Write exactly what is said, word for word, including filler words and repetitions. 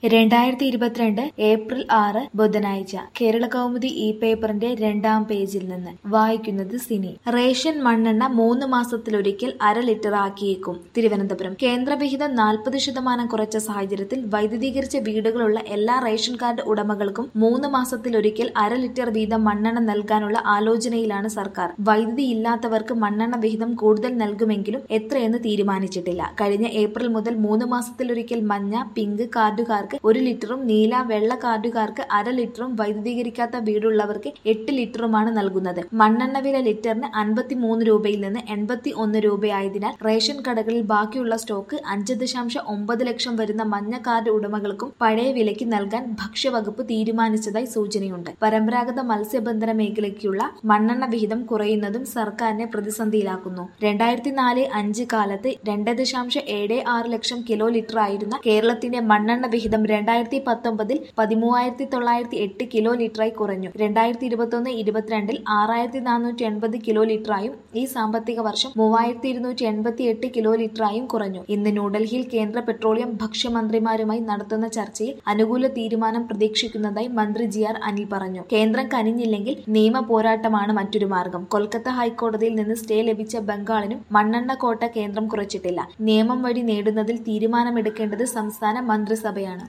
രണ്ടായിരത്തി ഇരുപത്തിരണ്ട് ഏപ്രിൽ ആറ് ബുധനാഴ്ച കേരള കൗമുദി ഇ പേപ്പറിന്റെ രണ്ടാം പേജിൽ നിന്ന് വായിക്കുന്നത് സിനി. റേഷൻ മണ്ണെണ്ണ മൂന്ന് മാസത്തിലൊരിക്കൽ അര ലിറ്റർ ആക്കിയേക്കും. തിരുവനന്തപുരം കേന്ദ്രവിഹിതം നാൽപ്പത് ശതമാനം കുറച്ച സാഹചര്യത്തിൽ വൈദ്യുതീകരിച്ച വീടുകളുള്ള എല്ലാ റേഷൻ കാർഡ് ഉടമകൾക്കും മൂന്ന് മാസത്തിലൊരിക്കൽ അര ലിറ്റർ വീതം മണ്ണെണ്ണ നൽകാനുള്ള ആലോചനയിലാണ് സർക്കാർ. വൈദ്യുതി ഇല്ലാത്തവർക്ക് മണ്ണെണ്ണ വിഹിതം കൂടുതൽ നൽകുമെങ്കിലും എത്രയെന്ന് തീരുമാനിച്ചിട്ടില്ല. കഴിഞ്ഞ ഏപ്രിൽ മുതൽ മൂന്ന് മാസത്തിലൊരിക്കൽ മഞ്ഞ, പിങ്ക് കാർഡുകാർക്ക് ഒരു ലിറ്ററും നീല, വെള്ള കാർഡുകാർക്ക് അര ലിറ്ററും വൈദ്യുതീകരിക്കാത്ത വീടുള്ളവർക്ക് എട്ട് ലിറ്ററുമാണ് നൽകുന്നത്. മണ്ണെണ്ണ വില ലിറ്ററിന് അൻപത്തിമൂന്ന് രൂപയിൽ നിന്ന് എൺപത്തി ഒന്ന് രൂപയായതിനാൽ റേഷൻ കടകളിൽ ബാക്കിയുള്ള സ്റ്റോക്ക് അഞ്ച് ദശാംശം ഒമ്പത് ലക്ഷം വരുന്ന മഞ്ഞ കാർഡ് ഉടമകൾക്കും പഴയ വിലയ്ക്ക് നൽകാൻ ഭക്ഷ്യവകുപ്പ് തീരുമാനിച്ചതായി സൂചനയുണ്ട്. പരമ്പരാഗത മത്സ്യബന്ധന മേഖലയ്ക്കുള്ള മണ്ണെണ്ണ വിഹിതം കുറയുന്നതും സർക്കാരിനെ പ്രതിസന്ധിയിലാക്കുന്നു. രണ്ടായിരത്തി നാല് അഞ്ച് കാലത്ത് രണ്ട് ദശാംശം ഏഴ് ആറ് ലക്ഷം കിലോ ലിറ്റർ ആയിരുന്ന കേരളത്തിന്റെ മണ്ണെണ്ണ വിഹിതം രണ്ടായിരത്തി പത്തൊമ്പതിൽ പതിമൂവായിരത്തി തൊള്ളായിരത്തി എട്ട് കിലോ ലിറ്ററായി കുറഞ്ഞു. രണ്ടായിരത്തി ഇരുപത്തൊന്ന് ഇരുപത്തിരണ്ടിൽ ആറായിരത്തി നാനൂറ്റി എൺപത് കിലോ ലിറ്ററായും ഈ സാമ്പത്തിക വർഷം മൂവായിരത്തി ഇരുന്നൂറ്റി എൺപത്തി എട്ട് കിലോ ലിറ്ററായും കുറഞ്ഞു. ഇന്ന് ന്യൂഡൽഹിയിൽ കേന്ദ്ര പെട്രോളിയം ഭക്ഷ്യമന്ത്രിമാരുമായി നടത്തുന്ന ചർച്ചയിൽ അനുകൂല തീരുമാനം പ്രതീക്ഷിക്കുന്നതായി മന്ത്രി ജി ആർ അനിൽ പറഞ്ഞു. കേന്ദ്രം കനിഞ്ഞില്ലെങ്കിൽ നിയമ പോരാട്ടമാണ് മറ്റൊരു മാർഗം. കൊൽക്കത്ത ഹൈക്കോടതിയിൽ നിന്ന് സ്റ്റേ ലഭിച്ച ബംഗാളിനും മണ്ണെണ്ണ കോട്ട കേന്ദ്രം കുറച്ചിട്ടില്ല. നിയമം വഴി നേടുന്നതിൽ തീരുമാനമെടുക്കേണ്ടത് സംസ്ഥാന മന്ത്രിസഭയാണ്.